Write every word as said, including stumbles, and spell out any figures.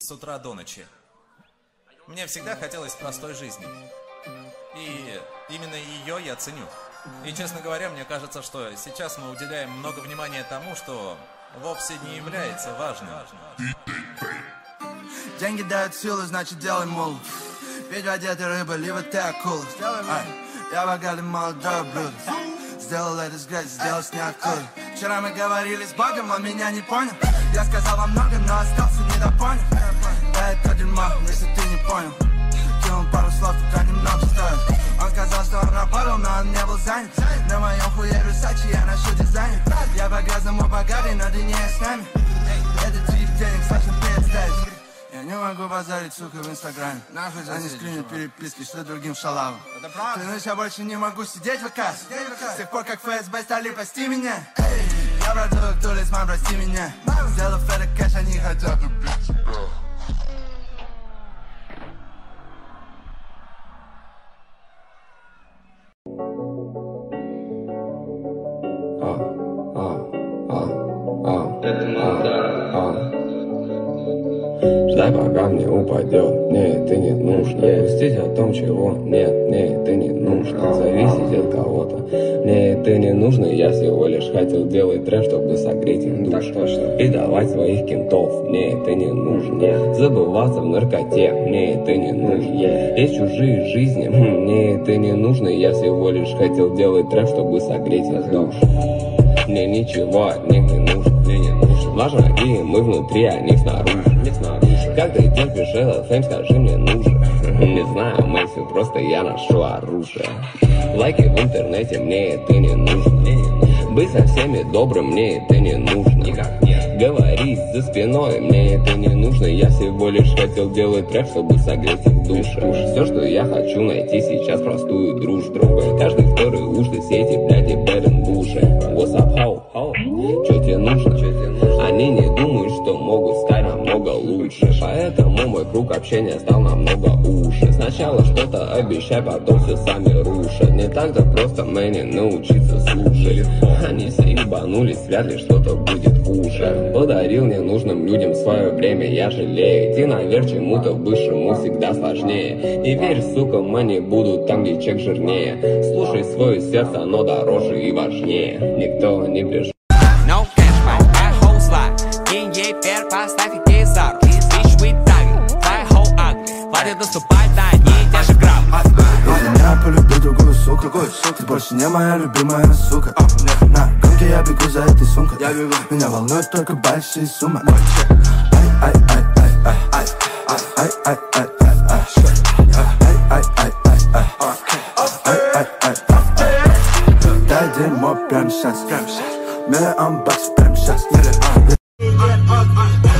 с утра до ночи. Мне всегда хотелось простой жизни. И именно ее я ценю. И, честно говоря, мне кажется, что сейчас мы уделяем много внимания тому, что вовсе не является важным. Деньги дают силу, значит делай мул. Ведь воде ты рыба, либо ты акула. Я богатый молодой блюдо. Сделал это с грязи, сделал с ниоткуда. Вчера мы говорили с Богом, он меня не понял. Я сказал вам много, но остался недопонят. Да это дерьмо, если ты не понял. Кинул пару слов, только немного стоит. Он сказал, что он работал, но он не был занят. На моем хуе Версачи, я ношу дизайнер. Я по-грязному богатый, но ты не с нами. Это тип денег сложно представить. Я не могу базарить, сука, в инстаграме. Они скринят переписки, что другим шалавам. Клянусь, я больше не могу сидеть в ВК. С тех пор, как ФСБ стали пасти меня. Я браток, талисман, прости меня. Сделав это кэш, они хотят убить тебя. Ждай, пока мне упадет, мне это не нужно. Грустить о том, чего нет, мне это не нужно. Зависеть от кого-то, мне это не нужно. Я всего лишь хотел делать трэш, чтобы согреть их душу. И давать своих кентов, мне это не нужно. Забываться в наркоте, мне это не нужно. Есть чужие жизни, мне это не нужно. Я всего лишь хотел делать трэш, чтобы согреть их душу. Мне ничего от них не нужно, мне не нужно. Важно, какие мы внутри, а не снаружи, не снаружи. Как ты терпишь этот фейм, скажи мне, нужен? Не знаю, Мэйси, просто я ношу оружие. Лайки в интернете, мне это не нужно. Быть со всеми добрым, мне это не нужно. Никак нет. Говорить за спиной, мне это не нужно. Я всего лишь хотел делать трэп, чтобы согреть их души. Все, что я хочу найти сейчас, простую дружбу. Каждый второй уж ты сети, блядь, и бэден буши. What's up, ho, ho? Чё тебе нужно? Они не думают, что могут стать намного лучше. Поэтому мой круг общения стал намного уже. Сначала что-то обещай, потом все сами рушат. Не так-то просто мне научиться слушать. Они все ебанулись, вряд ли что-то будет хуже. Подарил ненужным людям свое время, я жалею. Идти наверх чему-то высшему всегда сложнее. И верь, сука, мани будут там, где чек жирнее. Слушай свое сердце, оно дороже и важнее. Никто не пришел. Поставь их кейсар, bitch with tag, твоя хоу агли, хватит наступать на одни и те же грабли. Если меня полюби другую суку, ты больше не моя любимая сука. На гонке я бегу за этой сумкой, меня волнуют только большие суммы. Ай, ай, ай, ай, ай, ай, ай, ай, ай, ай, ай, ай, ай, дай дерьмо прям сейчас, миллион баксов прям сейчас.